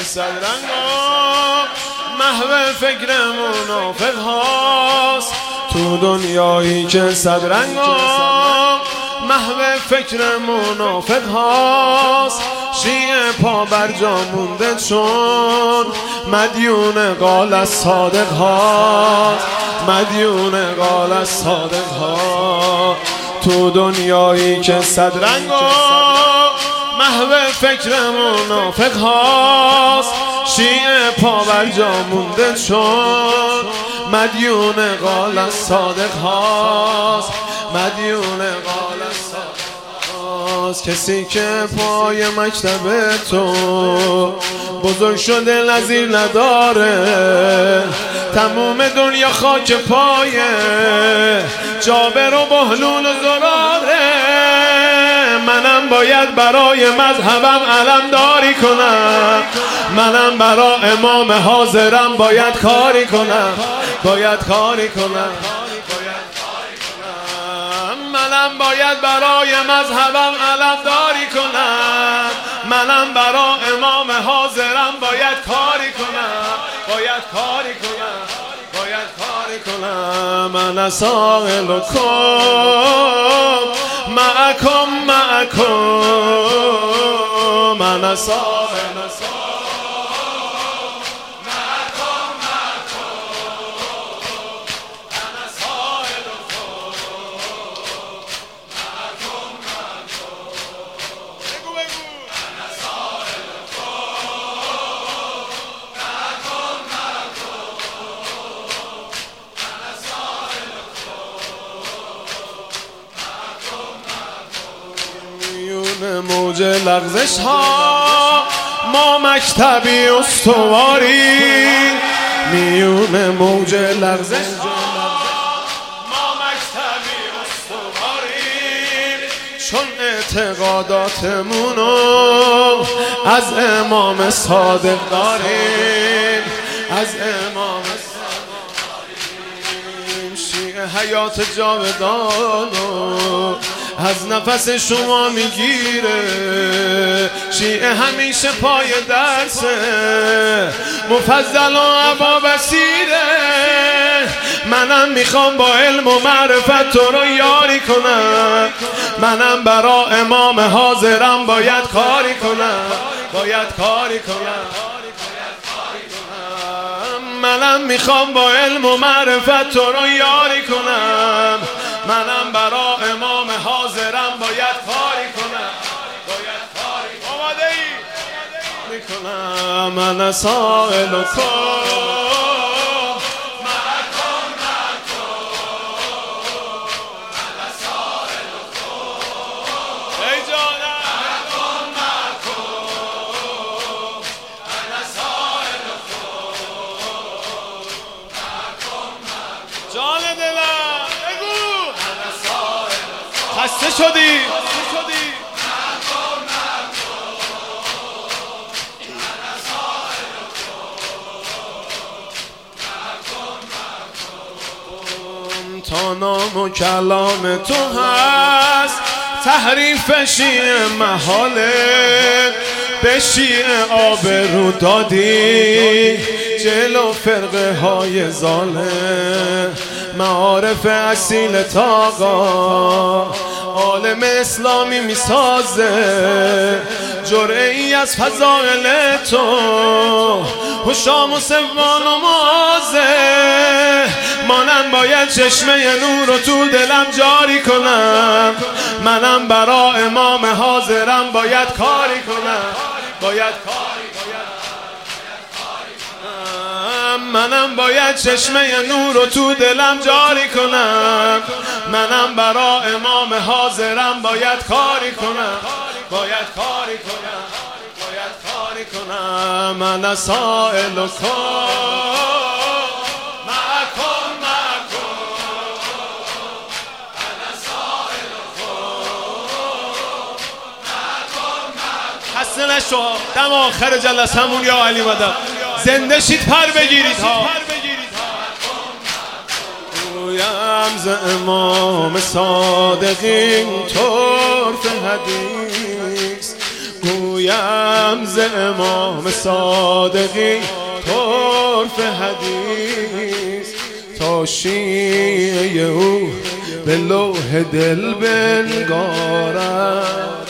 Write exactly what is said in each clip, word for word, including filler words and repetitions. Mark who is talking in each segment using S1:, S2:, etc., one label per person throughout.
S1: صدرنگا محو فکر منافق هاست. تو دنیایی که صدرنگا محو فکر منافق هاست. شیعه پا بر جا مونده چون مدیون قال از صادق هاست. مدیون قال از صادق ها. تو دنیایی که صدرنگا محو فکر منافق هاست. شیعه پا بر جا مونده چون مدیون قال از صادق هاست. مدیون قال از صادق هاست. کسی که پای مکتب تو بزرگ شده نظیر نداره. تموم دنیا خاک پای جابر و بهلول و زراره. منم باید برای مذهبم علمداری کنم. منم برای امام حاضرم باید کاری کنم. باید کاری کنم. منم باید برای مذهبم علمداری کنم. منم برای امام حاضرم باید کاری کنم. باید کاری کنم. باید کاری کنم. من سائلکم معکم معکم. من سائلکم موج لغزش ها ما مکتبی استواری. میون موج لغزش ما مکتبی استواری. چون اعتقاداتمونو از امام صادق داریم. از امام صادق داریم. شیعه حیات جاودانو از نفس شما میگیره. شیعه همیشه پای درسه مفضل و عبا بصیره. منم میخوام با علم و معرفت تو رو یاری کنم. منم برا امام حاضرم باید کاری کنم. باید کاری کنم. منم میخوام با علم و معرفت تو رو یاری کنم. منم برا امام حاضرم باید کاری کنم. باید کاری کنم. آماده ای؟ میکنم. من سائلکم معکم معکم. من سائلکم ای جانم معکم معکم. من سائلکم معکم معکم. جان دلم خسته شدی. تا نام و کلام تو هست تحریف شیعه محاله. به شیعه آبرو دادی جلو فرقه های ظالم. معارف اصیل تاقا عالم اسلامی میسازه. جرعه ای از فضائل تو هشام و سوان و معاذه. منم باید چشمه نور رو تو دلم جاری کنم. منم برا امام حاضرم باید کاری کنم. باید کاری کنم. منم باید چشمه نور رو تو دلم جاری کنم. منم برا امام حاضرم باید کاری کنم. باید کاری کنم. باید کاری کنم. من سائلکم معکم معکم. من سائلکم معکم معکم. خسته نشو. دم آخر جلسمون یا علی مدد زنده شید پر بگیرید ها. گویم ز امام صادقین طرف حدیث. گویم ز امام صادقی طرف حدیث تا شیعه او به لوح دل بنگارد.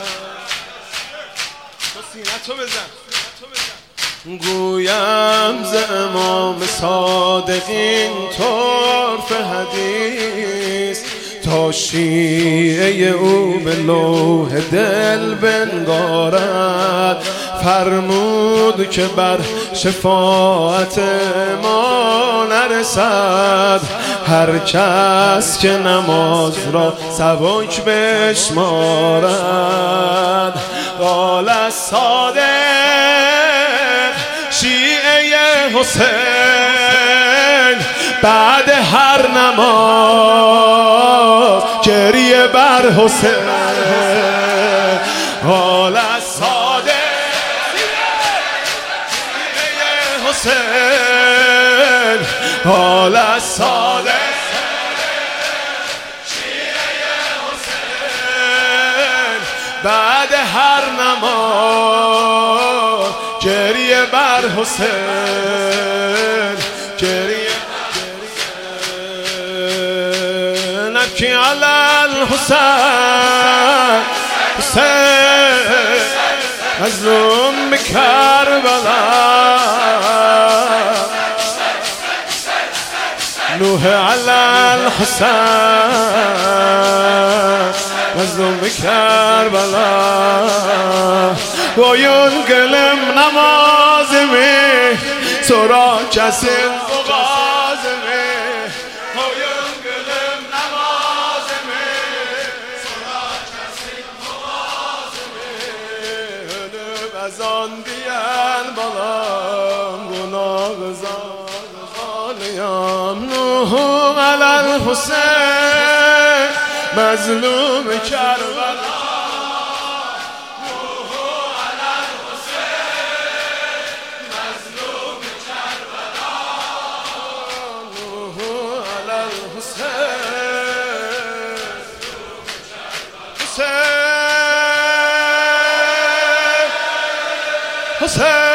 S1: گویم ز امام صادقین طرف حدیث تا شیعه او به لوح دل بنگارد. فرمود که بر شفاعت ما نرسد هر کس که نماز را سبک بشمارد. قال الصادق شیعه حسین بعد هر نماز گریه بر حسین. قال الصادق شیعه حسین قال الصادق شیعه حسین بعد هر نماز گریه بر حسین گریه نبکی علی الحسین حسین مظلوم کربلا نوح علی الحسین مظلوم کربلا. boyun gülüm namazımı sonra kesin bu gazımı. Boyun gülüm namazımı sonra kesin bu gazımı. Ölüp ezan diyen balam günah zanlıyam. Nuhum alel Hüseyin mazlum Kerbela. Hüseyin